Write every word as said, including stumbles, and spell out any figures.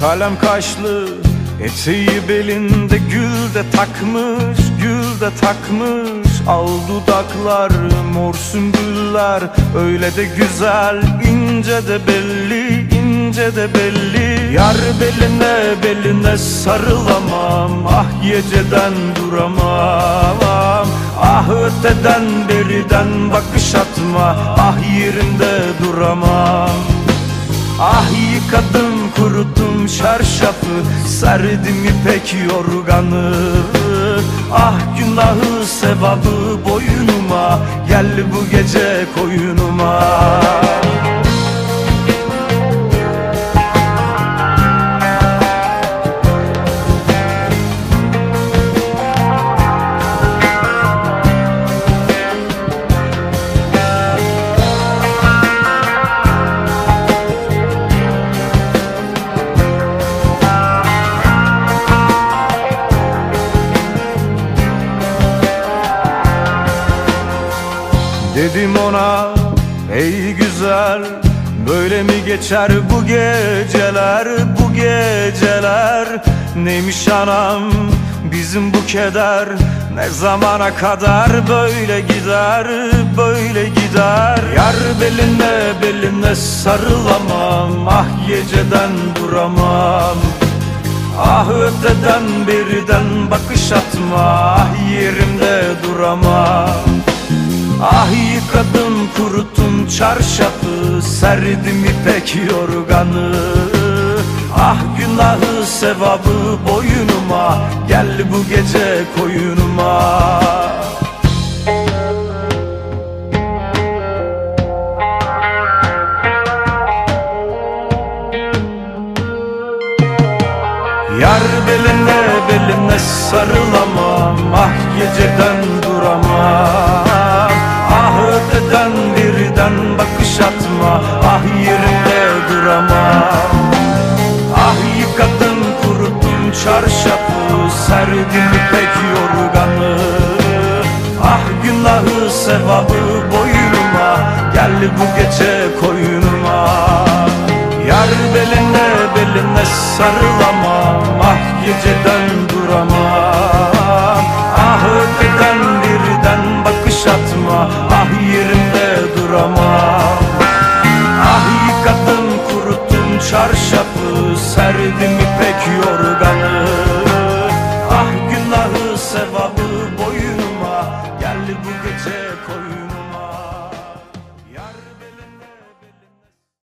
Kalem kaşlı, eteği belinde, gül de takmış, gül de takmış. Al dudaklar, mor sümbüller, öyle de güzel, ince de belli, ince de belli. Yar beline beline sarılamam, ah geceden duramam. Ah öteden beriden bakış atma, ah yerimde duramam. Ah yıkadım kuruttum çarşafı, serdim ipek yorganı. Ah günahı sevabı boynuma, gel bu gece koyunuma. Dedim ona, ey güzel, böyle mi geçer bu geceler, bu geceler? Neymiş anam bizim bu keder, ne zamana kadar böyle gider, böyle gider? Yar beline beline sarılamam, ah geceden duramam. Ah öteden beriden bakış atma, ah yerimde duramam. Ah yıkadım kuruttum çarşafı, serdim ipek yorganı. Ah günahı sevabı boynuma, gel bu gece koyunuma. Yar beline beline sarılamam, ah geceden duramam. Ah öteden birden bakış atma, ah yerimde duramam. Ah yıkadım kuruttum çarşafı, serdim ipek yorganı. Ah günahı sevabı boynuma, gel bu gece koyunuma. Yar beline beline sarılamam, ah geceden duramam. Ah öteden birden bakış atma, ah yerimde duramam. Ah yıkadım kuruttum çarşafı, serdim ipek yorganı.